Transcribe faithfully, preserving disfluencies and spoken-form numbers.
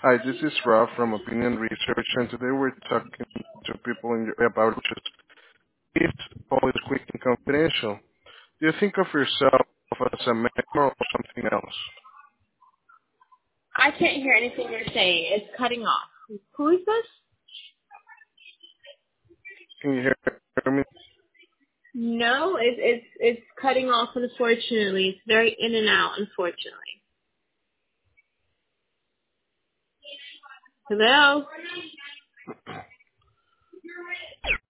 Hi, this is Rob from Opinion Research, and today we're talking to people in your, about just is always quick and confidential. Do you think of yourself as a member or something else? I can't hear anything you're saying. It's cutting off. Who is this? Can you hear me? No, it, it's it's cutting off. Unfortunately, it's very in and out. Unfortunately. Hello.